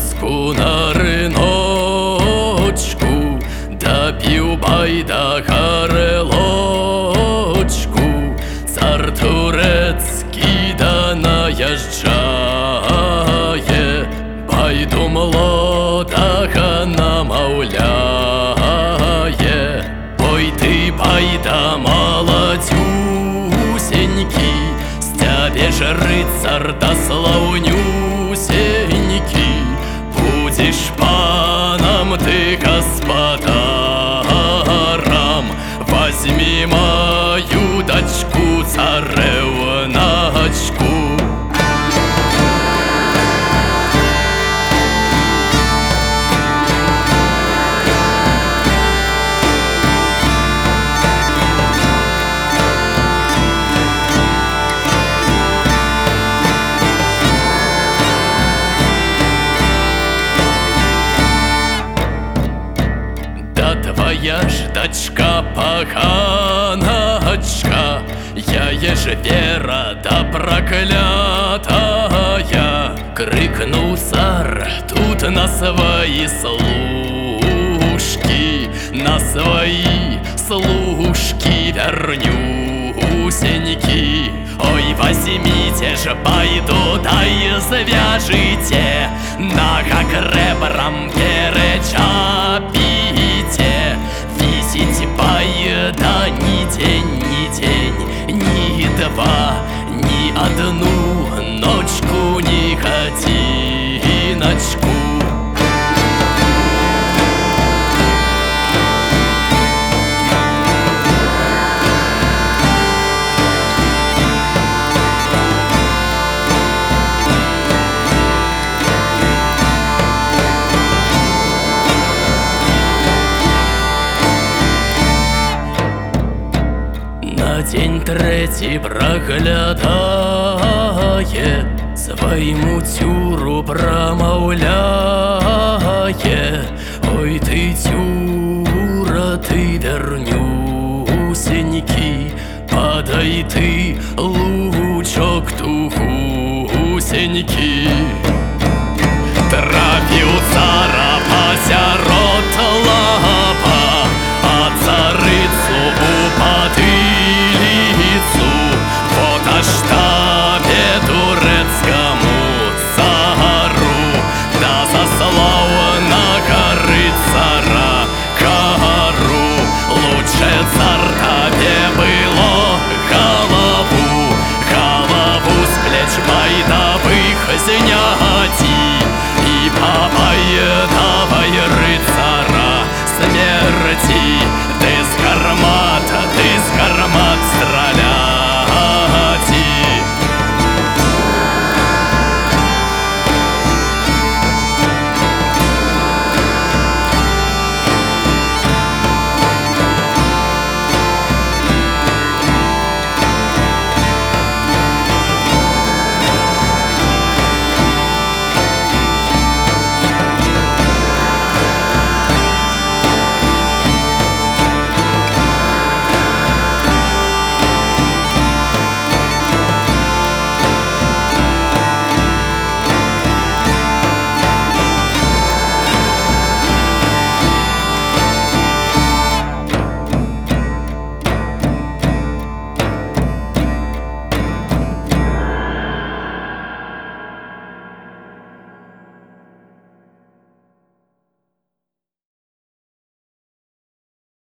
вёску на рыночку, допил байда горлочку. Цар турецкий да наезжае, байду молодого намаўляе. Ой ты, байда молодюсенький, с тебе ж рыцар да слаўнюсенький. Будешь паном ты господаром, возьми мою дочку, царевночку. Твоя ж дочка поганочка, я еж вера да проклятая. Крикнул цар тут на свои служки, на свои служки вернюсеньки. Ой, возьмите ж байду, да и завяжите, нога кребром перечапите. Висите байда ни день, ни день, ни два, ни одну ночку, ни годиночку. На день третий проглядае, своему тюру промаўляе.